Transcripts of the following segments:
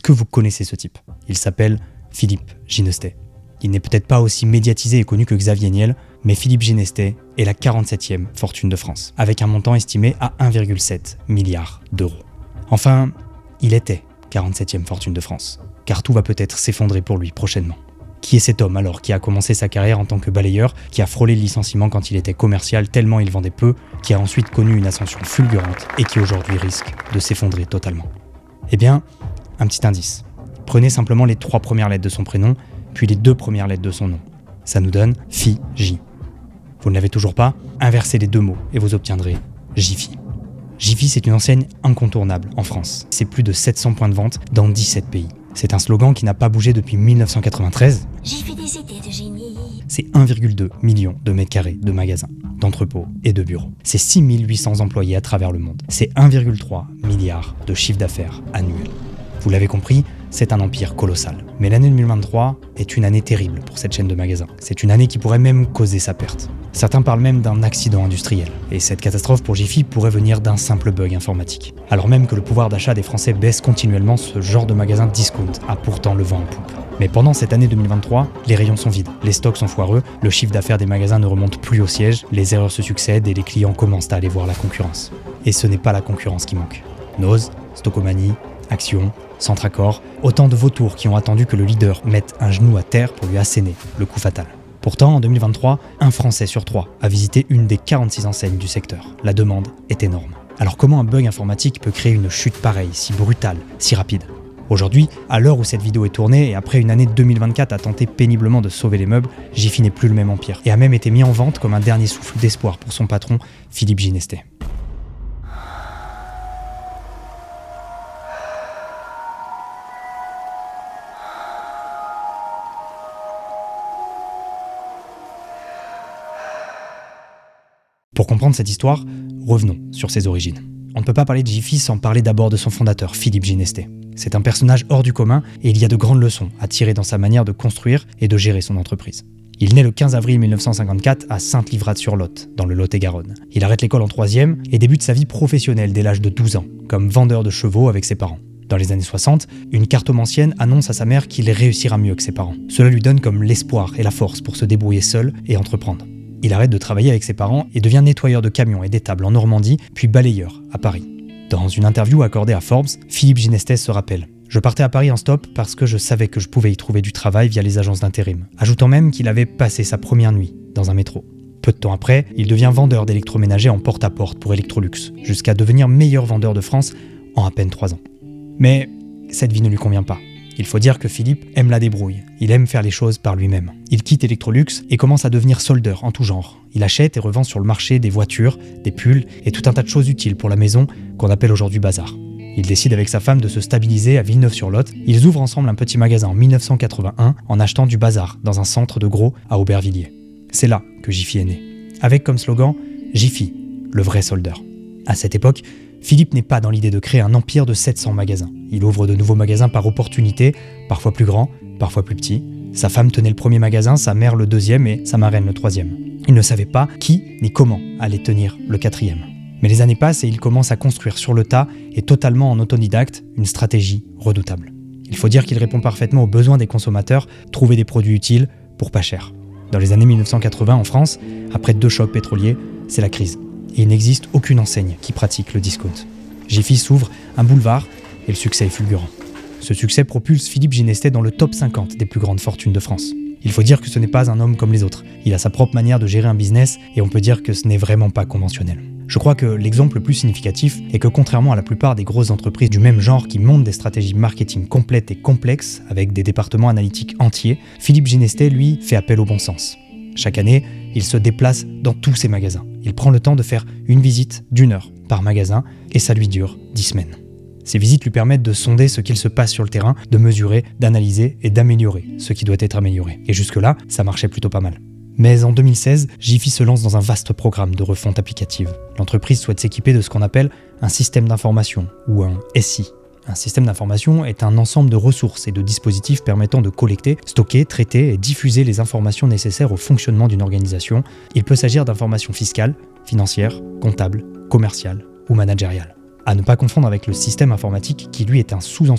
que vous connaissez ce type? Il s'appelle Philippe Ginestez. Il n'est peut-être pas aussi médiatisé et connu que Xavier Niel, mais Philippe Ginestez est la 47e fortune de France, avec un montant estimé à 1,7 milliard d'euros. Enfin, il était 47e fortune de France, car tout va peut-être s'effondrer pour lui prochainement. Qui est cet homme alors qui a commencé sa carrière en tant que balayeur, qui a frôlé le licenciement quand il était commercial tellement il vendait peu, qui a ensuite connu une ascension fulgurante et qui aujourd'hui risque de s'effondrer totalement? Eh bien, un petit indice. Prenez simplement les 3 premières lettres de son prénom, puis les 2 premières lettres de son nom. Ça nous donne Fi-J. Vous ne l'avez toujours pas? Inversez les 2 mots et vous obtiendrez Jiffy. Jiffy, c'est une enseigne incontournable en France. C'est plus de 700 points de vente dans 17 pays. C'est un slogan qui n'a pas bougé depuis 1993. J'ai fait des idées de génie. C'est 1,2 million de mètres carrés de magasins, d'entrepôts et de bureaux. C'est 6800 employés à travers le monde. C'est 1,3 milliard de chiffre d'affaires annuel. Vous l'avez compris, c'est un empire colossal. Mais l'année 2023 est une année terrible pour cette chaîne de magasins. C'est une année qui pourrait même causer sa perte. Certains parlent même d'un accident industriel. Et cette catastrophe pour Jiffy pourrait venir d'un simple bug informatique. Alors même que le pouvoir d'achat des Français baisse continuellement, ce genre de magasin discount a pourtant le vent en poupe. Mais pendant cette année 2023, les rayons sont vides, les stocks sont foireux, le chiffre d'affaires des magasins ne remonte plus au siège, les erreurs se succèdent et les clients commencent à aller voir la concurrence. Et ce n'est pas la concurrence qui manque. Noz, Stocomanie, Action, Centracor, autant de vautours qui ont attendu que le leader mette un genou à terre pour lui asséner le coup fatal. Pourtant, en 2023, un Français sur 3 a visité une des 46 enseignes du secteur. La demande est énorme. Alors comment un bug informatique peut créer une chute pareille, si brutale, si rapide? Aujourd'hui, à l'heure où cette vidéo est tournée et après une année 2024 à tenter péniblement de sauver les meubles, Jiffy n'est plus le même empire et a même été mis en vente comme un dernier souffle d'espoir pour son patron, Philippe Ginestez. Pour comprendre cette histoire, revenons sur ses origines. On ne peut pas parler de Jiffy sans parler d'abord de son fondateur, Philippe Ginestez. C'est un personnage hors du commun et il y a de grandes leçons à tirer dans sa manière de construire et de gérer son entreprise. Il naît le 15 avril 1954 à Sainte-Livrade-sur-Lot, dans le Lot-et-Garonne. Il arrête l'école en 3e et débute sa vie professionnelle dès l'âge de 12 ans, comme vendeur de chevaux avec ses parents. Dans les années 60, une cartomancienne annonce à sa mère qu'il réussira mieux que ses parents. Cela lui donne comme l'espoir et la force pour se débrouiller seul et entreprendre. Il arrête de travailler avec ses parents et devient nettoyeur de camions et d'étables en Normandie, puis balayeur à Paris. Dans une interview accordée à Forbes, Philippe Ginestez se rappelle « Je partais à Paris en stop parce que je savais que je pouvais y trouver du travail via les agences d'intérim », ajoutant même qu'il avait passé sa première nuit dans un métro. Peu de temps après, il devient vendeur d'électroménager en porte-à-porte pour Electrolux, jusqu'à devenir meilleur vendeur de France en à peine 3 ans. Mais cette vie ne lui convient pas. Il faut dire que Philippe aime la débrouille, il aime faire les choses par lui-même. Il quitte Electrolux et commence à devenir soldeur en tout genre. Il achète et revend sur le marché des voitures, des pulls et tout un tas de choses utiles pour la maison qu'on appelle aujourd'hui bazar. Il décide avec sa femme de se stabiliser à Villeneuve-sur-Lot. Ils ouvrent ensemble un petit magasin en 1981 en achetant du bazar dans un centre de gros à Aubervilliers. C'est là que Jiffy est né. Avec comme slogan « Jiffy, le vrai soldeur ». À cette époque, Philippe n'est pas dans l'idée de créer un empire de 700 magasins. Il ouvre de nouveaux magasins par opportunité, parfois plus grands, parfois plus petits. Sa femme tenait le premier magasin, sa mère le deuxième et sa marraine le troisième. Il ne savait pas qui ni comment allait tenir le quatrième. Mais les années passent et il commence à construire sur le tas et totalement en autodidacte une stratégie redoutable. Il faut dire qu'il répond parfaitement aux besoins des consommateurs, trouver des produits utiles pour pas cher. Dans les années 1980 en France, après 2 chocs pétroliers, c'est la crise. Et il n'existe aucune enseigne qui pratique le discount. Jiffy s'ouvre un boulevard et le succès est fulgurant. Ce succès propulse Philippe Ginestez dans le top 50 des plus grandes fortunes de France. Il faut dire que ce n'est pas un homme comme les autres. Il a sa propre manière de gérer un business et on peut dire que ce n'est vraiment pas conventionnel. Je crois que l'exemple le plus significatif est que contrairement à la plupart des grosses entreprises du même genre qui montent des stratégies marketing complètes et complexes avec des départements analytiques entiers, Philippe Ginestez, lui, fait appel au bon sens. Chaque année, il se déplace dans tous ses magasins. Il prend le temps de faire une visite d'1 heure par magasin et ça lui dure 10 semaines. Ces visites lui permettent de sonder ce qu'il se passe sur le terrain, de mesurer, d'analyser et d'améliorer ce qui doit être amélioré. Et jusque-là, ça marchait plutôt pas mal. Mais en 2016, Jiffy se lance dans un vaste programme de refonte applicative. L'entreprise souhaite s'équiper de ce qu'on appelle un système d'information, ou un SI. Un système d'information est un ensemble de ressources et de dispositifs permettant de collecter, stocker, traiter et diffuser les informations nécessaires au fonctionnement d'une organisation. Il peut s'agir d'informations fiscales, financières, comptables, commerciales ou managériales. À ne pas confondre avec le système informatique qui lui est un sous-ensemble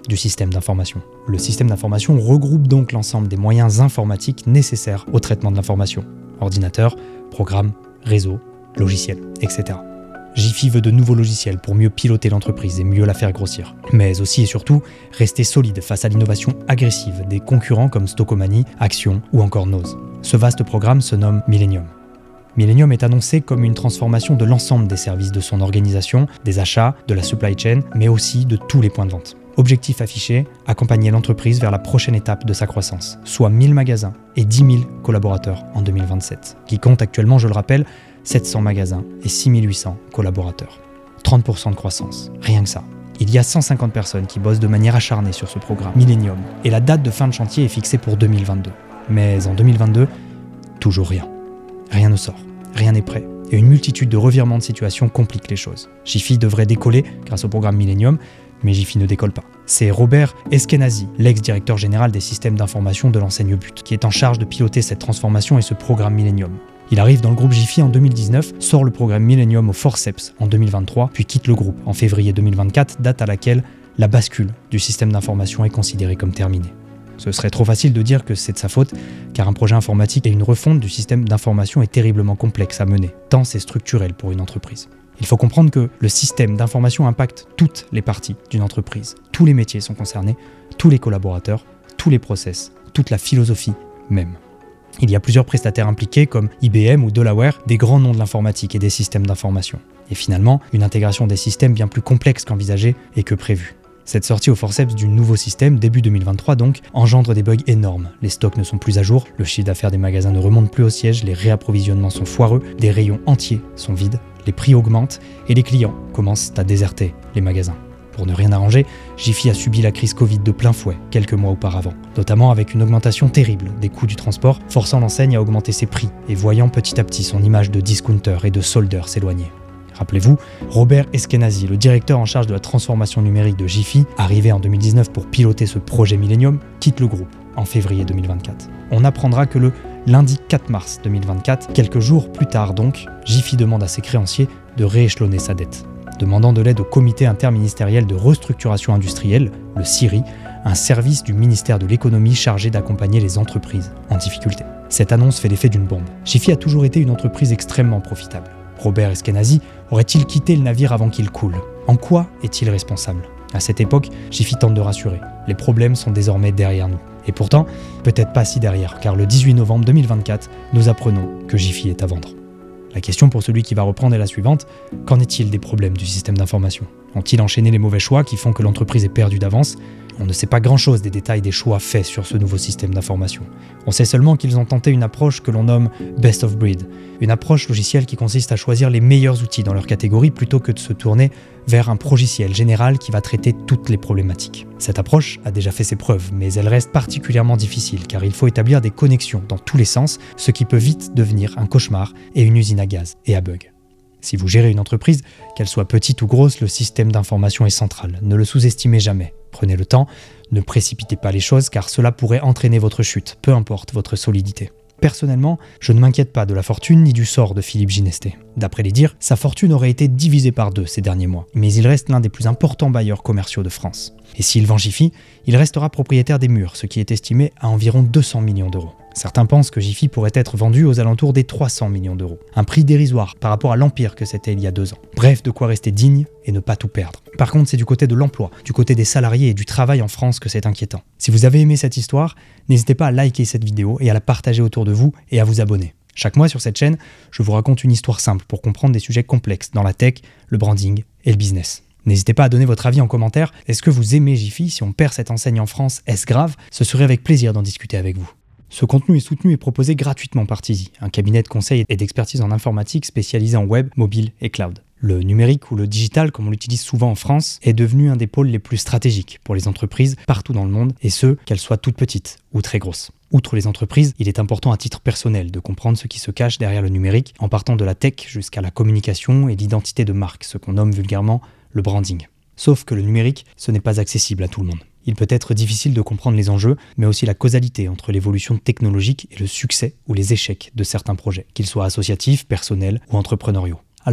du système d'information. Le système d'information regroupe donc l'ensemble des moyens informatiques nécessaires au traitement de l'information. Ordinateur, programme, réseau, logiciel, etc. Jiffy veut de nouveaux logiciels pour mieux piloter l'entreprise et mieux la faire grossir. Mais aussi et surtout, rester solide face à l'innovation agressive des concurrents comme Stocomanie, Action ou encore Nose. Ce vaste programme se nomme Millennium. Millennium est annoncé comme une transformation de l'ensemble des services de son organisation, des achats, de la supply chain, mais aussi de tous les points de vente. Objectif affiché, accompagner l'entreprise vers la prochaine étape de sa croissance, soit 1000 magasins et 10 000 collaborateurs en 2027, qui compte actuellement, je le rappelle, 700 magasins et 6800 collaborateurs. 30% de croissance, rien que ça. Il y a 150 personnes qui bossent de manière acharnée sur ce programme Millennium, et la date de fin de chantier est fixée pour 2022. Mais en 2022, toujours rien. Rien ne sort, rien n'est prêt, et une multitude de revirements de situation compliquent les choses. Jiffy devrait décoller grâce au programme Millennium, mais Jiffy ne décolle pas. C'est Robert Eskenazi, l'ex-directeur général des systèmes d'information de l'enseigne But, qui est en charge de piloter cette transformation et ce programme Millennium. Il arrive dans le groupe Jiffy en 2019, sort le programme Millennium au forceps en 2023, puis quitte le groupe en février 2024, date à laquelle la bascule du système d'information est considérée comme terminée. Ce serait trop facile de dire que c'est de sa faute, car un projet informatique et une refonte du système d'information est terriblement complexe à mener, tant c'est structurel pour une entreprise. Il faut comprendre que le système d'information impacte toutes les parties d'une entreprise. Tous les métiers sont concernés, tous les collaborateurs, tous les process, toute la philosophie même. Il y a plusieurs prestataires impliqués comme IBM ou Delaware, des grands noms de l'informatique et des systèmes d'information. Et finalement, une intégration des systèmes bien plus complexe qu'envisagée et que prévue. Cette sortie au forceps du nouveau système, début 2023 donc, engendre des bugs énormes. Les stocks ne sont plus à jour, le chiffre d'affaires des magasins ne remonte plus au siège, les réapprovisionnements sont foireux, des rayons entiers sont vides, les prix augmentent et les clients commencent à déserter les magasins. Pour ne rien arranger, Jiffy a subi la crise Covid de plein fouet quelques mois auparavant, notamment avec une augmentation terrible des coûts du transport, forçant l'enseigne à augmenter ses prix et voyant petit à petit son image de discounter et de soldeur s'éloigner. Rappelez-vous, Robert Eskenazi, le directeur en charge de la transformation numérique de Jiffy, arrivé en 2019 pour piloter ce projet Millennium, quitte le groupe en février 2024. On apprendra que le lundi 4 mars 2024, quelques jours plus tard donc, Jiffy demande à ses créanciers de rééchelonner sa dette, demandant de l'aide au comité interministériel de restructuration industrielle, le CIRI, un service du ministère de l'économie chargé d'accompagner les entreprises en difficulté. Cette annonce fait l'effet d'une bombe. Jiffy a toujours été une entreprise extrêmement profitable. Robert Eskenazi aurait-il quitté le navire avant qu'il coule ? En quoi est-il responsable ? À cette époque, Jiffy tente de rassurer. Les problèmes sont désormais derrière nous. Et pourtant, peut-être pas si derrière, car le 18 novembre 2024, nous apprenons que Jiffy est à vendre. La question pour celui qui va reprendre est la suivante. Qu'en est-il des problèmes du système d'information ? Ont-ils enchaîné les mauvais choix qui font que l'entreprise est perdue d'avance ? On ne sait pas grand-chose des détails des choix faits sur ce nouveau système d'information. On sait seulement qu'ils ont tenté une approche que l'on nomme « best of breed », une approche logicielle qui consiste à choisir les meilleurs outils dans leur catégorie plutôt que de se tourner vers un progiciel général qui va traiter toutes les problématiques. Cette approche a déjà fait ses preuves, mais elle reste particulièrement difficile car il faut établir des connexions dans tous les sens, ce qui peut vite devenir un cauchemar et une usine à gaz et à bugs. Si vous gérez une entreprise, qu'elle soit petite ou grosse, le système d'information est central. Ne le sous-estimez jamais. Prenez le temps, ne précipitez pas les choses car cela pourrait entraîner votre chute, peu importe votre solidité. Personnellement, je ne m'inquiète pas de la fortune ni du sort de Philippe Ginesté. D'après les dires, sa fortune aurait été divisée par 2 ces derniers mois, mais il reste l'un des plus importants bailleurs commerciaux de France. Et s'il vend Jiffy, il restera propriétaire des murs, ce qui est estimé à environ 200 millions d'euros. Certains pensent que Jiffy pourrait être vendu aux alentours des 300 millions d'euros, un prix dérisoire par rapport à l'empire que c'était il y a 2 ans. Bref, de quoi rester digne et ne pas tout perdre. Par contre, c'est du côté de l'emploi, du côté des salariés et du travail en France que c'est inquiétant. Si vous avez aimé cette histoire, n'hésitez pas à liker cette vidéo et à la partager autour de vous et à vous abonner. Chaque mois sur cette chaîne, je vous raconte une histoire simple pour comprendre des sujets complexes dans la tech, le branding et le business. N'hésitez pas à donner votre avis en commentaire. Est-ce que vous aimez Jiffy ? Si on perd cette enseigne en France, est-ce grave ? Ce serait avec plaisir d'en discuter avec vous. Ce contenu est soutenu et proposé gratuitement par Tizi, un cabinet de conseil et d'expertise en informatique spécialisé en web, mobile et cloud. Le numérique ou le digital, comme on l'utilise souvent en France, est devenu un des pôles les plus stratégiques pour les entreprises partout dans le monde, et ce, qu'elles soient toutes petites ou très grosses. Outre les entreprises, il est important à titre personnel de comprendre ce qui se cache derrière le numérique, en partant de la tech jusqu'à la communication et l'identité de marque, ce qu'on nomme vulgairement le branding. Sauf que le numérique, ce n'est pas accessible à tout le monde. Il peut être difficile de comprendre les enjeux, mais aussi la causalité entre l'évolution technologique et le succès ou les échecs de certains projets, qu'ils soient associatifs, personnels ou entrepreneuriaux. Alors,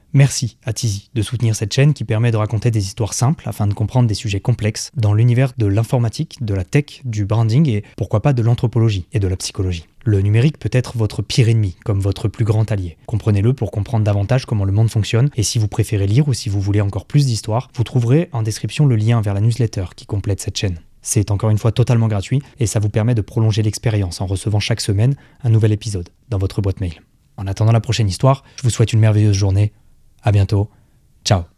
Merci à Tizi de soutenir cette chaîne qui permet de raconter des histoires simples afin de comprendre des sujets complexes dans l'univers de l'informatique, de la tech, du branding et pourquoi pas de l'anthropologie et de la psychologie. Le numérique peut être votre pire ennemi, comme votre plus grand allié. Comprenez-le pour comprendre davantage comment le monde fonctionne, et si vous préférez lire ou si vous voulez encore plus d'histoires, vous trouverez en description le lien vers la newsletter qui complète cette chaîne. C'est encore une fois totalement gratuit, et ça vous permet de prolonger l'expérience en recevant chaque semaine un nouvel épisode dans votre boîte mail. En attendant la prochaine histoire, je vous souhaite une merveilleuse journée. À bientôt. Ciao.